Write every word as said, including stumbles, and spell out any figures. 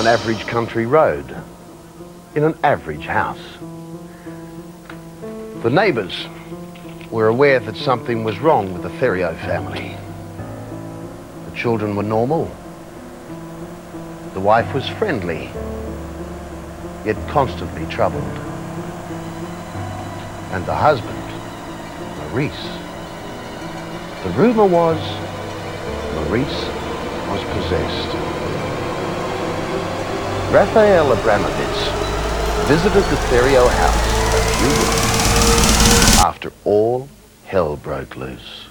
average country road, in an average house. The neighbours were aware that something was wrong with the Theriault family. The children were normal. The wife was friendly, yet constantly troubled. And the husband, Maurice. The rumour was Maurice was possessed. Raphael Abramovitz visited the Theriault house a few weeks after all hell broke loose.